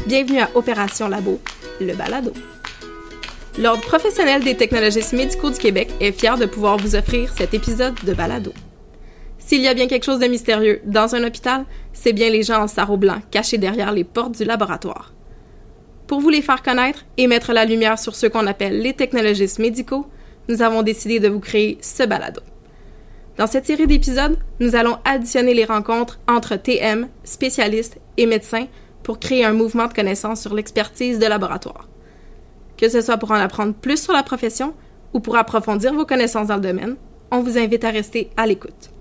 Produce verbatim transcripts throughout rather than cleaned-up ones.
Bienvenue à Opération Labo, le balado. L'Ordre professionnel des technologistes médicaux du Québec est fier de pouvoir vous offrir cet épisode de balado. S'il y a bien quelque chose de mystérieux dans un hôpital, c'est bien les gens en sarrau blanc cachés derrière les portes du laboratoire. Pour vous les faire connaître et mettre la lumière sur ceux qu'on appelle les technologistes médicaux, nous avons décidé de vous créer ce balado. Dans cette série d'épisodes, nous allons additionner les rencontres entre T M, spécialistes et médecins pour créer un mouvement de connaissances sur l'expertise de laboratoire. Que ce soit pour en apprendre plus sur la profession ou pour approfondir vos connaissances dans le domaine, on vous invite à rester à l'écoute.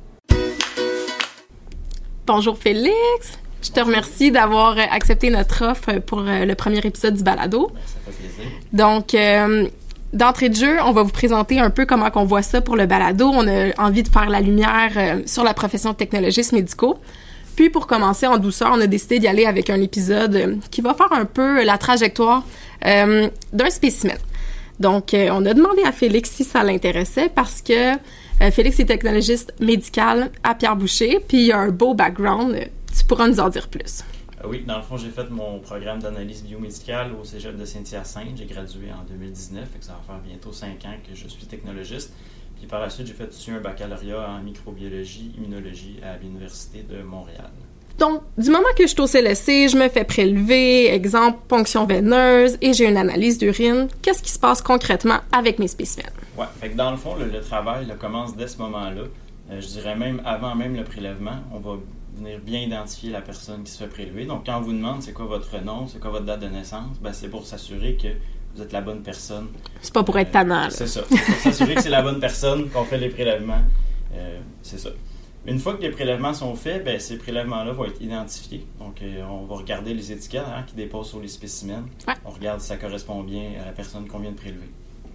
Bonjour Félix, je te remercie d'avoir accepté notre offre pour le premier épisode du balado. Ça fait plaisir. Donc, euh, d'entrée de jeu, on va vous présenter un peu comment on voit ça pour le balado. On a envie de faire la lumière euh, sur la profession de technologistes médicaux. Puis, pour commencer en douceur, on a décidé d'y aller avec un épisode euh, qui va faire un peu la trajectoire euh, d'un spécimen. Donc, euh, on a demandé à Félix si ça l'intéressait parce que euh, Félix est technologiste médical à Pierre-Boucher, puis il a un beau background. Tu pourras nous en dire plus. Euh, oui, dans le fond, j'ai fait mon programme d'analyse biomédicale au Cégep de Saint-Hyacinthe. J'ai gradué en deux mille dix-neuf, fait que ça va faire bientôt cinq ans que je suis technologiste. Puis par la suite, j'ai fait aussi un baccalauréat en microbiologie, immunologie à l'Université de Montréal. Donc, du moment que je suis au C L S C, je me fais prélever, exemple, ponction veineuse, et j'ai une analyse d'urine, qu'est-ce qui se passe concrètement avec mes spécimens? Ouais, fait que dans le fond, le, le travail là, commence dès ce moment-là. Euh, je dirais même avant même le prélèvement, on va venir bien identifier la personne qui se fait prélever. Donc, quand on vous demande c'est quoi votre nom, c'est quoi votre date de naissance, ben, c'est pour s'assurer que vous êtes la bonne personne. C'est pas pour être tannant. Euh, c'est ça. C'est pour s'assurer que c'est la bonne personne qu'on fait les prélèvements. Euh, c'est ça. Une fois que les prélèvements sont faits, ben, ces prélèvements-là vont être identifiés. Donc, euh, on va regarder les étiquettes hein, qui déposent sur les spécimens. Ouais. On regarde si ça correspond bien à la personne qu'on vient de prélever.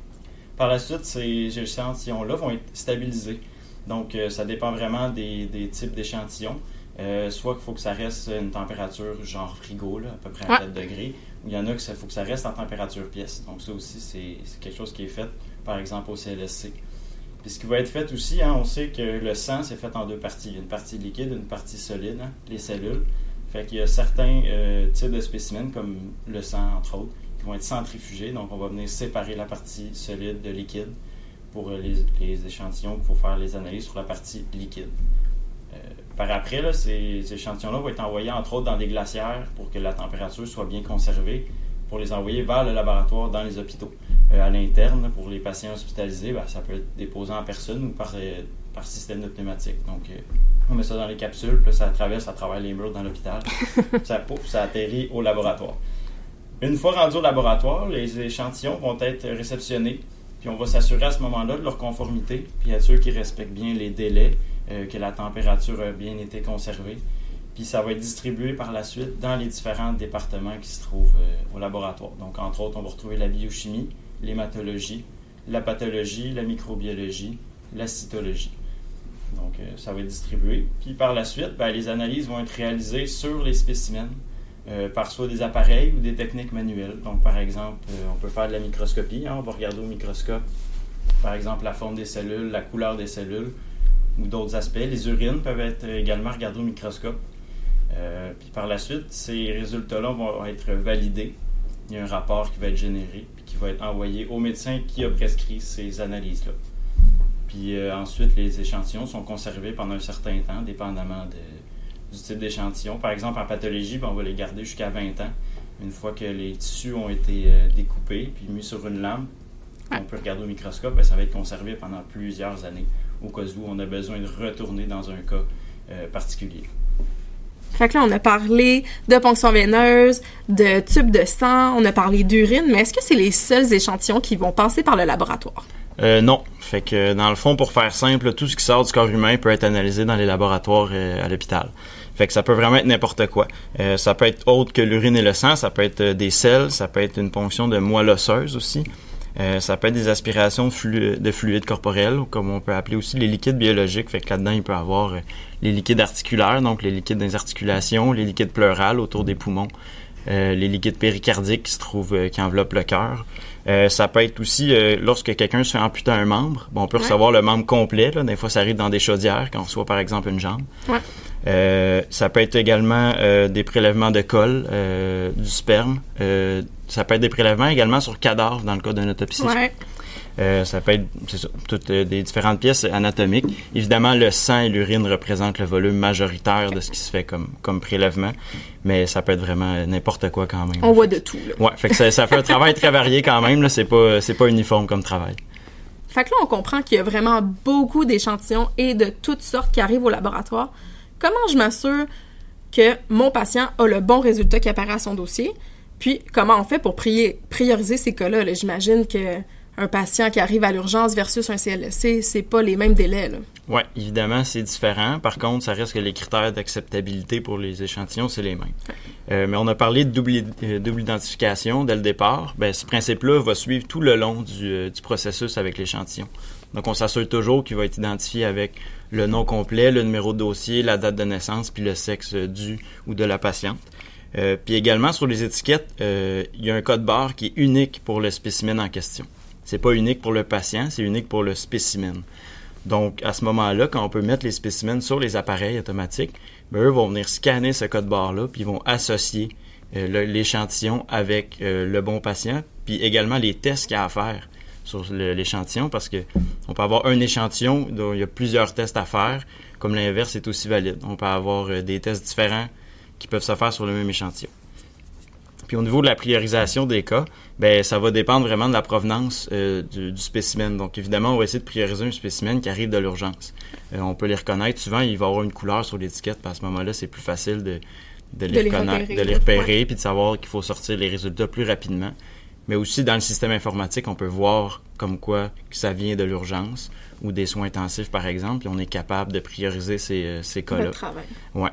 Par la suite, ces échantillons-là vont être stabilisés. Donc, euh, ça dépend vraiment des, des types d'échantillons. Euh, soit qu'il faut que ça reste une température genre frigo, là, à peu près à ouais. quatre degrés, ou il y en a qu'il faut que ça reste en température pièce. Donc ça aussi, c'est, c'est quelque chose qui est fait, par exemple, au C L S C. Puis ce qui va être fait aussi, hein, on sait que le sang, c'est fait en deux parties. Il y a une partie liquide et une partie solide, hein, les cellules. Fait qu'il y a certains euh, types de spécimens, comme le sang, entre autres, qui vont être centrifugés. Donc on va venir séparer la partie solide de liquide pour les, les échantillons qu'il faut faire les analyses sur la partie liquide. Euh, par après, là, ces, ces échantillons-là vont être envoyés entre autres dans des glacières pour que la température soit bien conservée, pour les envoyer vers le laboratoire dans les hôpitaux. Euh, à l'interne, pour les patients hospitalisés, ben, ça peut être déposé en personne ou par, euh, par système de pneumatique. Donc, euh, on met ça dans les capsules, puis là, ça traverse à travers les murs dans l'hôpital, ça pouf, ça atterrit au laboratoire. Une fois rendu au laboratoire, les échantillons vont être réceptionnés, puis on va s'assurer à ce moment-là de leur conformité, puis être sûr qu'ils respectent bien les délais, Euh, que la température a bien été conservée. Puis ça va être distribué par la suite dans les différents départements qui se trouvent euh, au laboratoire. Donc, entre autres, on va retrouver la biochimie, l'hématologie, la pathologie, la microbiologie, la cytologie. Donc, euh, ça va être distribué. Puis par la suite, ben, les analyses vont être réalisées sur les spécimens euh, par soit des appareils ou des techniques manuelles. Donc, par exemple, euh, on peut faire de la microscopie. Hein, on va regarder au microscope, par exemple, la forme des cellules, la couleur des cellules, ou d'autres aspects. Les urines peuvent être également regardées au microscope. Euh, puis par la suite, ces résultats-là vont être validés. Il y a un rapport qui va être généré puis qui va être envoyé au médecin qui a prescrit ces analyses-là. Puis euh, ensuite, les échantillons sont conservés pendant un certain temps, dépendamment de, du type d'échantillon. Par exemple, en pathologie, ben, on va les garder jusqu'à vingt ans. Une fois que les tissus ont été euh, découpés puis mis sur une lampe, on peut regarder au microscope, ben, ça va être conservé pendant plusieurs années, au cas où on a besoin de retourner dans un cas euh, particulier. Fait que là, on a parlé de ponction veineuse, de tubes de sang, on a parlé d'urine, mais est-ce que c'est les seuls échantillons qui vont passer par le laboratoire? Euh, non. Fait que, dans le fond, pour faire simple, tout ce qui sort du corps humain peut être analysé dans les laboratoires euh, à l'hôpital. Fait que ça peut vraiment être n'importe quoi. Euh, ça peut être autre que l'urine et le sang, ça peut être euh, des selles, ça peut être une ponction de moelle osseuse aussi. Euh, ça peut être des aspirations de, flu- de fluides corporels, comme on peut appeler aussi les liquides biologiques. Fait que là-dedans, il peut y avoir euh, les liquides articulaires, donc les liquides des articulations, les liquides pleurales autour des poumons, euh, les liquides péricardiques qui se trouvent, euh, qui enveloppent le cœur. Euh, ça peut être aussi, euh, lorsque quelqu'un se fait amputer un membre, bon, on peut ouais. recevoir le membre complet. Là. Des fois, ça arrive dans des chaudières, quand on reçoit par exemple une jambe. Ouais. Euh, ça peut être également euh, des prélèvements de colle, euh, du sperme. Euh, ça peut être des prélèvements également sur cadavres dans le cas d'une autopsie. Ouais. Euh, ça peut être, c'est ça, toutes euh, des différentes pièces anatomiques. Évidemment, le sang et l'urine représentent le volume majoritaire de ce qui se fait comme, comme prélèvement, mais ça peut être vraiment n'importe quoi quand même. On voit de tout, là. Ouais, fait que ça, ça fait un travail très varié quand même, là. C'est pas, c'est pas uniforme comme travail. Fait que là, on comprend qu'il y a vraiment beaucoup d'échantillons et de toutes sortes qui arrivent au laboratoire. Comment je m'assure que mon patient a le bon résultat qui apparaît à son dossier? Puis, comment on fait pour prier, prioriser ces cas-là? Là? J'imagine que un patient qui arrive à l'urgence versus un C L S C, c'est pas les mêmes délais, là. Oui, évidemment, c'est différent. Par contre, ça reste que les critères d'acceptabilité pour les échantillons, c'est les mêmes. Ouais. Euh, mais on a parlé de double, euh, double identification dès le départ. Ben, ce principe-là va suivre tout le long du, euh, du processus avec l'échantillon. Donc, on s'assure toujours qu'il va être identifié avec le nom complet, le numéro de dossier, la date de naissance, puis le sexe du ou de la patiente. Euh, puis également, sur les étiquettes, euh, il y a un code barre qui est unique pour le spécimen en question. C'est pas unique pour le patient, c'est unique pour le spécimen. Donc, à ce moment-là, quand on peut mettre les spécimens sur les appareils automatiques, ben, eux vont venir scanner ce code barre-là, puis ils vont associer euh, le, l'échantillon avec euh, le bon patient, puis également les tests qu'il y a à faire sur le, l'échantillon, parce que on peut avoir un échantillon dont il y a plusieurs tests à faire, comme l'inverse est aussi valide. On peut avoir euh, des tests différents qui peuvent se faire sur le même échantillon. Puis au niveau de la priorisation des cas, ben ça va dépendre vraiment de la provenance euh, du, du spécimen. Donc évidemment, on va essayer de prioriser un spécimen qui arrive de l'urgence. Euh, on peut les reconnaître. Souvent, il va y avoir une couleur sur l'étiquette, puis à ce moment-là, c'est plus facile de, de les de reconnaître, les repérer, de les repérer, ouais. Puis de savoir qu'il faut sortir les résultats plus rapidement. Mais aussi, dans le système informatique, on peut voir comme quoi que ça vient de l'urgence ou des soins intensifs, par exemple, puis on est capable de prioriser ces, euh, ces cas-là. Le travail. Ouais.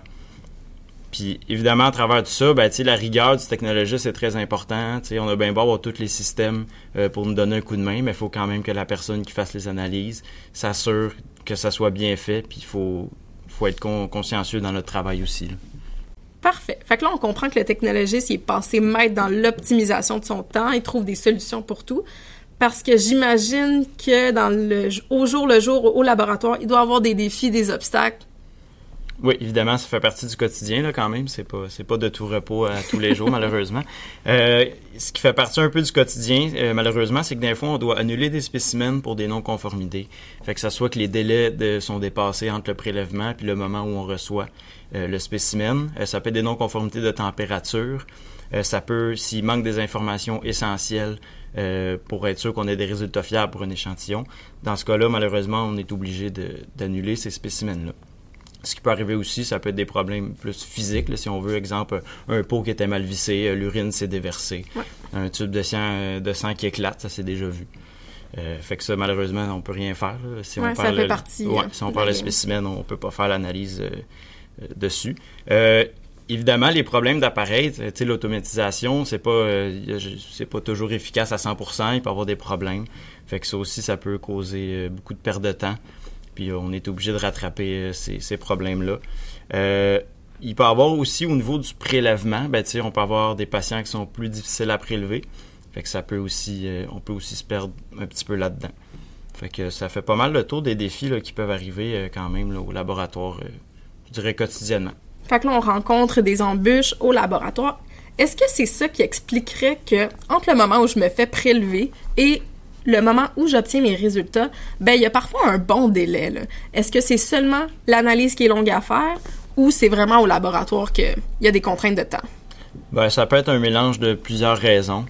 Puis évidemment, à travers tout ça, ben, la rigueur du technologiste est très important. T'sais, on a bien beau avoir tous les systèmes euh, pour nous donner un coup de main, mais il faut quand même que la personne qui fasse les analyses s'assure que ça soit bien fait, puis il faut, faut être con- consciencieux dans notre travail aussi, là. Parfait. Fait que là, on comprend que le technologiste il est passé maître dans l'optimisation de son temps, il trouve des solutions pour tout. Parce que j'imagine que dans le, au jour le jour, au laboratoire, il doit avoir des défis, des obstacles. Oui, évidemment, ça fait partie du quotidien là quand même. C'est pas, c'est pas de tout repos à tous les jours, malheureusement. Euh, ce qui fait partie un peu du quotidien, euh, malheureusement, c'est que des fois, on doit annuler des spécimens pour des non-conformités. Fait que ça soit que les délais de, sont dépassés entre le prélèvement puis le moment où on reçoit euh, le spécimen. Euh, ça peut être des non-conformités de température. Euh, ça peut, s'il manque des informations essentielles euh, pour être sûr qu'on ait des résultats fiables pour un échantillon. Dans ce cas-là, malheureusement, on est obligé de, d'annuler ces spécimens-là. Ce qui peut arriver aussi, ça peut être des problèmes plus physiques, là, si on veut, exemple, un pot qui était mal vissé, l'urine s'est déversée, ouais. Un tube de sang, de sang qui éclate, ça s'est déjà vu. Euh, fait que ça, malheureusement, on peut rien faire. Là. Si ouais, on ça perd fait le, partie. Ouais, si on perd le spécimen, on peut pas faire l'analyse euh, euh, dessus. Euh, évidemment, les problèmes d'appareil, tu sais, l'automatisation, c'est pas, euh, c'est pas toujours efficace à cent pour cent, il peut y avoir des problèmes. Fait que ça aussi, ça peut causer euh, beaucoup de perte de temps. Puis on est obligé de rattraper euh, ces, ces problèmes-là. Euh, il peut y avoir aussi, au niveau du prélèvement, ben, tu sais, on peut avoir des patients qui sont plus difficiles à prélever. Fait que ça peut aussi, euh, on peut aussi se perdre un petit peu là-dedans. Fait que ça fait pas mal le tour des défis là, qui peuvent arriver euh, quand même là, au laboratoire, euh, je dirais quotidiennement. Fait que là, on rencontre des embûches au laboratoire. Est-ce que c'est ça qui expliquerait que, entre le moment où je me fais prélever et le moment où j'obtiens mes résultats, ben il y a parfois un bon délai, là. Est-ce que c'est seulement l'analyse qui est longue à faire ou c'est vraiment au laboratoire qu'il y a des contraintes de temps? Ben, ça peut être un mélange de plusieurs raisons.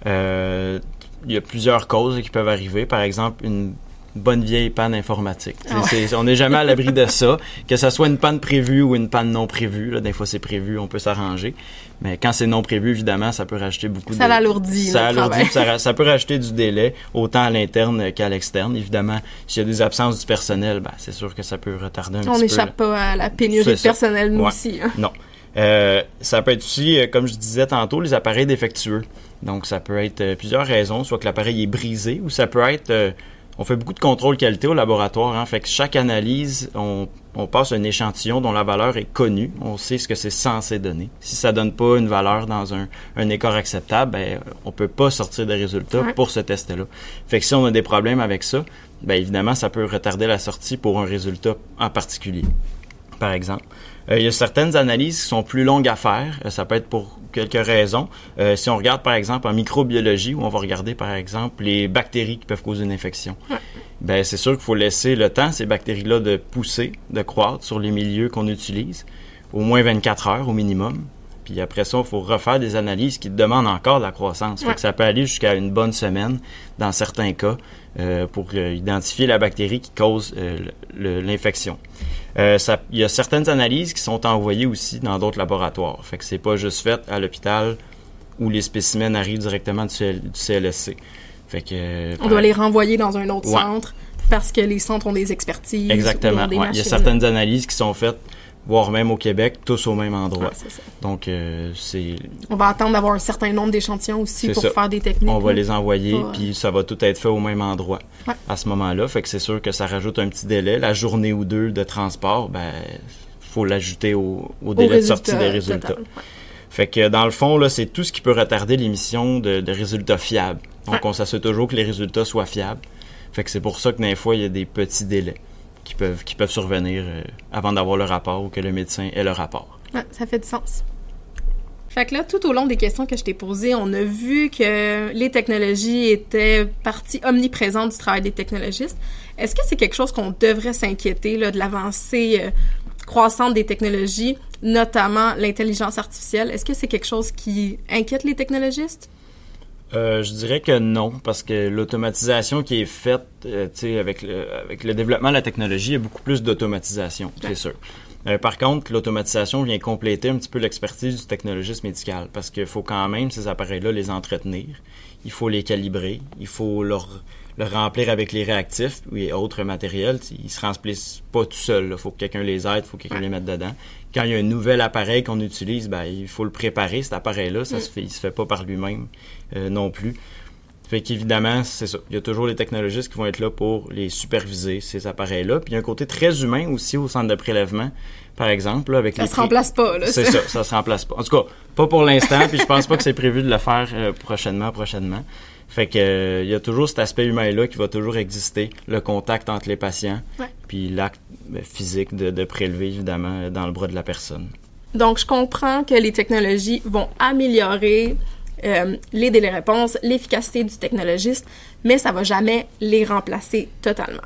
Euh, il y a plusieurs causes qui peuvent arriver. Par exemple, une bonne vieille panne informatique. Ah ouais. c'est, on n'est jamais à l'abri de ça. Que ce soit une panne prévue ou une panne non prévue. Là, des fois, c'est prévu, on peut s'arranger. Mais quand c'est non prévu, évidemment, ça peut rajouter beaucoup de... Ça l'alourdit. Ça alourdit, ça, ça peut rajouter du délai, autant à l'interne qu'à l'externe. Évidemment, s'il y a des absences du personnel, ben, c'est sûr que ça peut retarder un on petit peu. On n'échappe pas à la pénurie de personnel, nous ouais. aussi. Hein. Non. Euh, ça peut être aussi, comme je disais tantôt, les appareils défectueux. Donc, ça peut être euh, plusieurs raisons. Soit que l'appareil est brisé ou ça peut être... Euh, on fait beaucoup de contrôle qualité au laboratoire. Hein, fait que chaque analyse, on, on passe un échantillon dont la valeur est connue. On sait ce que c'est censé donner. Si ça donne pas une valeur dans un, un écart acceptable, ben, on peut pas sortir de résultats ouais. pour ce test-là. Fait que si on a des problèmes avec ça, ben, évidemment, ça peut retarder la sortie pour un résultat en particulier, par exemple. Euh, il y a certaines analyses qui sont plus longues à faire. Euh, ça peut être pour quelques raisons. Euh, si on regarde, par exemple, en microbiologie, où on va regarder, par exemple, les bactéries qui peuvent causer une infection, ouais. ben c'est sûr qu'il faut laisser le temps, ces bactéries-là, de pousser, de croître sur les milieux qu'on utilise, au moins vingt-quatre heures au minimum. Puis après ça, il faut refaire des analyses qui demandent encore de la croissance. Ouais. Fait que ça peut aller jusqu'à une bonne semaine, dans certains cas, euh, pour euh, identifier la bactérie qui cause euh, le, l'infection. Euh, ça, il y a certaines analyses qui sont envoyées aussi dans d'autres laboratoires. Fait que c'est pas juste fait à l'hôpital où les spécimens arrivent directement du, C L, du C L S C. Fait que, euh, on doit les renvoyer dans un autre ouais. centre parce que les centres ont des expertises. Exactement. Des ouais. Il y a certaines analyses qui sont faites, voire même au Québec, tous au même endroit. Ah, c'est ça. Donc, euh, c'est... On va attendre d'avoir un certain nombre d'échantillons aussi c'est pour ça. faire des techniques. On va là. les envoyer, ah. puis ça va tout être fait au même endroit ouais. à ce moment-là. Fait que c'est sûr que ça rajoute un petit délai. La journée ou deux de transport, ben, faut l'ajouter au, au délai au de sortie des résultats. Total, ouais. Fait que dans le fond, là, c'est tout ce qui peut retarder l'émission de, de résultats fiables. Donc, ouais. on s'assure toujours que les résultats soient fiables. Fait que c'est pour ça que des fois, il y a des petits délais qui peuvent, qui peuvent survenir euh, avant d'avoir le rapport ou que le médecin ait le rapport. Ouais, ça fait du sens. Fait que là, tout au long des questions que je t'ai posées, on a vu que les technologies étaient partie omniprésente du travail des technologistes. Est-ce que c'est quelque chose qu'on devrait s'inquiéter là, de l'avancée euh, croissante des technologies, notamment l'intelligence artificielle? Est-ce que c'est quelque chose qui inquiète les technologistes? Euh, je dirais que non, parce que l'automatisation qui est faite, euh, tu sais, avec le, avec le développement de la technologie, il y a beaucoup plus d'automatisation, ouais. c'est sûr. Euh, par contre, l'automatisation vient compléter un petit peu l'expertise du technologiste médical, parce qu'il faut quand même ces appareils-là les entretenir, il faut les calibrer, il faut leur, leur remplir avec les réactifs et autres matériels. Ils se remplissent pas tout seuls, il faut que quelqu'un les aide, il faut que quelqu'un ouais. les mette dedans. Quand il y a un nouvel appareil qu'on utilise, ben il faut le préparer, cet appareil-là, ça mm. se fait, il se fait pas par lui-même euh, non plus. Fait qu'évidemment, c'est ça. Il y a toujours les technologistes qui vont être là pour les superviser, ces appareils-là. Puis il y a un côté très humain aussi au centre de prélèvement, par exemple. Là, avec ça les se pré... remplace pas, là. C'est ça, ça se remplace pas. En tout cas, pas pour l'instant, puis je pense pas que c'est prévu de le faire euh, prochainement, prochainement. Fait que euh, il y a toujours cet aspect humain-là qui va toujours exister, le contact entre les patients, ouais. puis l'acte ben, physique de, de prélever, évidemment, dans le bras de la personne. Donc, je comprends que les technologies vont améliorer euh, les délais-réponses, l'efficacité du technologiste, mais ça va jamais les remplacer totalement.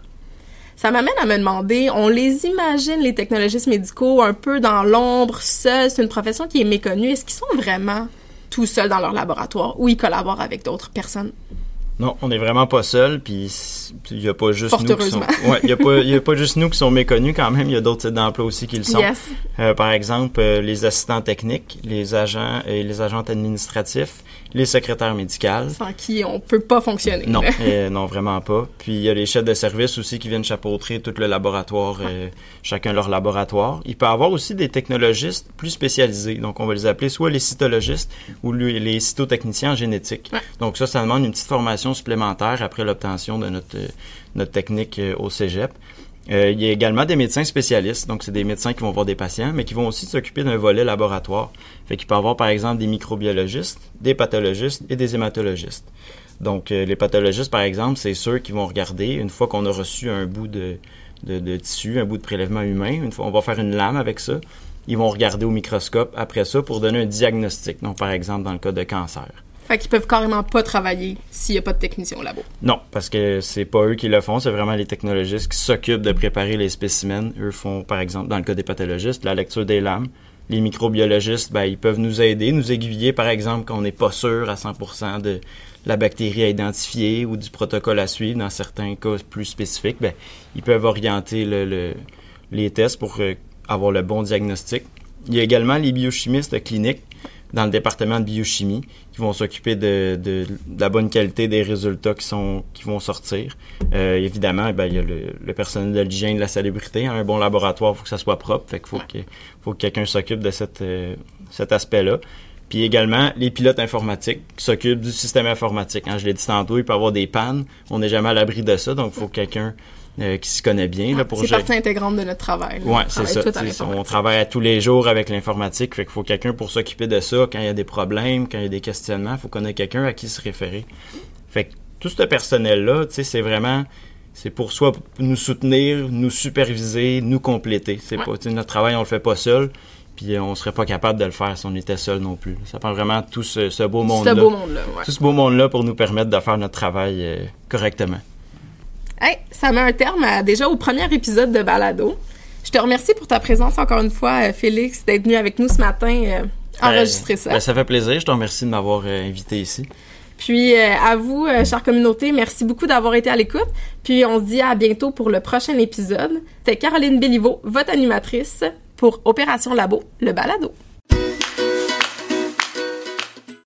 Ça m'amène à me demander, on les imagine, les technologistes médicaux, un peu dans l'ombre, seuls, c'est une profession qui est méconnue. Est-ce qu'ils sont vraiment tout seuls dans leur laboratoire ou ils collaborent avec d'autres personnes? Non, on n'est vraiment pas seuls, puis il n'y a pas juste Fort nous qui sont... Ouais, il n'y a, pas, y a pas juste nous qui sont méconnus quand même, il y a d'autres types d'emplois aussi qui le sont. Yes. Euh, par exemple, euh, les assistants techniques, les agents et les agents administratifs, les secrétaires médicales. Sans qui on peut pas fonctionner. Non, euh, non, vraiment pas. Puis il y a les chefs de service aussi qui viennent chapeautrer tout le laboratoire, euh, chacun leur laboratoire. Il peut y avoir aussi des technologistes plus spécialisés, donc on va les appeler soit les cytologistes ou les cytotechniciens en génétique. Ouais. Donc ça, ça demande une petite formation supplémentaire après l'obtention de notre, euh, notre technique euh, au cégep. Euh, il y a également des médecins spécialistes, donc c'est des médecins qui vont voir des patients, mais qui vont aussi s'occuper d'un volet laboratoire. Fait qu'il peut y avoir par exemple des microbiologistes, des pathologistes et des hématologistes. Donc euh, les pathologistes par exemple, c'est ceux qui vont regarder, une fois qu'on a reçu un bout de, de, de tissu, un bout de prélèvement humain, une fois on va faire une lame avec ça, ils vont regarder au microscope après ça pour donner un diagnostic, donc par exemple dans le cas de cancer. Fait qu'ils peuvent carrément pas travailler s'il n'y a pas de technicien au labo. Non, parce que c'est pas eux qui le font, c'est vraiment les technologistes qui s'occupent de préparer les spécimens. Eux font, par exemple, dans le cas des pathologistes, la lecture des lames. Les microbiologistes, ben, ils peuvent nous aider, nous aiguiller, par exemple, quand on n'est pas sûr à cent pour cent de la bactérie à identifier ou du protocole à suivre. Dans certains cas plus spécifiques, ben, ils peuvent orienter le, le, les tests pour euh, avoir le bon diagnostic. Il y a également les biochimistes cliniques dans le département de biochimie qui vont s'occuper de, de, de la bonne qualité des résultats qui sont qui vont sortir. Euh, évidemment, ben, il y a le, le personnel de l'hygiène, de la salubrité. Un bon laboratoire, il faut que ça soit propre. Fait qu'il faut, que, faut que quelqu'un s'occupe de cette, euh, cet aspect-là. Puis également, les pilotes informatiques qui s'occupent du système informatique. Hein, je l'ai dit tantôt, il peut y avoir des pannes. On n'est jamais à l'abri de ça, donc il faut que quelqu'un Euh, qui s'y connaît bien. Là, pour c'est gérer... partie intégrante de notre travail. Oui, c'est ça. On travaille à tous les jours avec l'informatique, fait qu'il faut quelqu'un pour s'occuper de ça quand il y a des problèmes, quand il y a des questionnements, il faut qu'on ait quelqu'un à qui se référer. Fait que tout ce personnel-là, tu sais, c'est vraiment c'est pour soit nous soutenir, nous superviser, nous compléter. C'est ouais. pas, notre travail, on le fait pas seul, puis on serait pas capable de le faire si on était seul non plus. Ça prend vraiment tout ce, ce beau monde-là. Ce beau monde-là, ouais. Tout ce beau monde-là pour nous permettre de faire notre travail euh, correctement. Hey, ça met un terme à, déjà au premier épisode de Balado. Je te remercie pour ta présence encore une fois, Félix, d'être venu avec nous ce matin euh, enregistrer ça. Ben, ça fait plaisir. Je te remercie de m'avoir euh, invité ici. Puis euh, à vous, euh, chère communauté, merci beaucoup d'avoir été à l'écoute. Puis on se dit à bientôt pour le prochain épisode. C'était Caroline Béliveau, votre animatrice pour Opération Labo, le Balado.